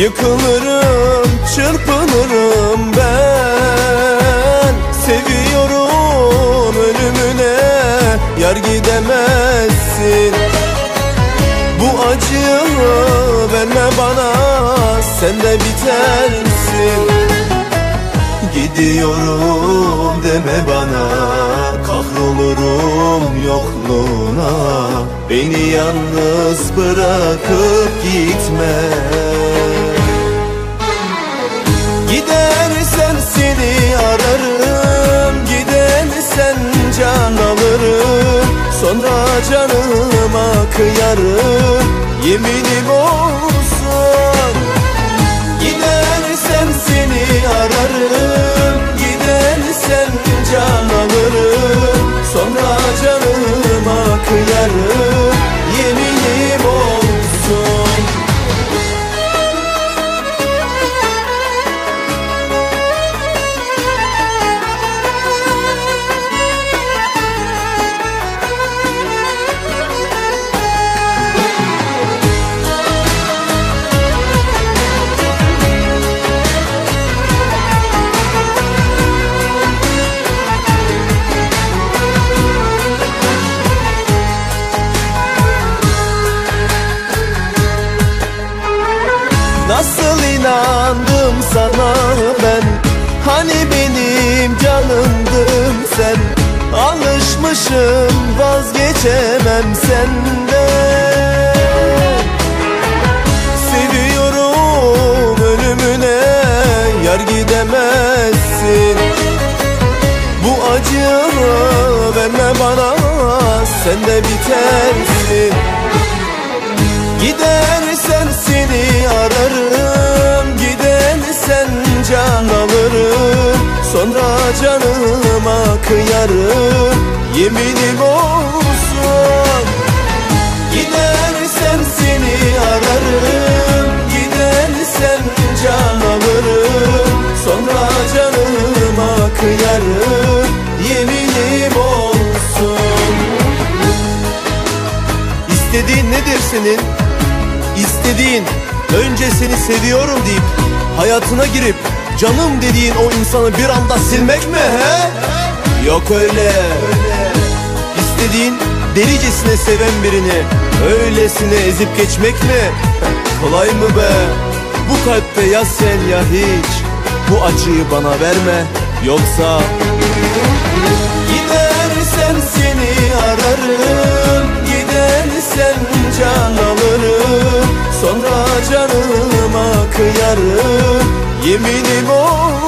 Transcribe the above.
Yıkılırım, çırpınırım ben. Seviyorum ölümüne, yar gidemezsin. Bu acıyı verme bana, sen de bitersin. Gidiyorum deme bana, kahrolurum yokluğuna. Beni yalnız bırakıp gitme. Gidersen seni ararım, gidersen can alırım. Sonra canıma kıyarım, yeminim olsun. Gidersen seni ararım, gidersen can alırım. Sonra canıma kıyarım, yeminim olsun. Nasıl inandım sana ben, hani benim canımdın sen. Alışmışım, vazgeçemem senden. Seviyorum ölümüne, yar gidemezsin. Bu acıyı verme bana, sen de bitersin. Gidersen seni ararım, gidersen can alırım. Sonra canıma kıyarım, yeminim olsun. Gidersen seni ararım, gidersen can alırım. Sonra canıma kıyarım, yeminim olsun. İstediğin nedir senin? İstediğin önce seni seviyorum deyip hayatına girip canım dediğin o insanı bir anda silmek mi he? Yok öyle. İstediğin delicesine seven birini öylesine ezip geçmek mi? Kolay mı be? Bu kalpte ya sen ya hiç. Bu acıyı bana verme, yoksa gidersen seni ararım, gidersen can alırım. Sonra canıma kıyarım, yeminim o.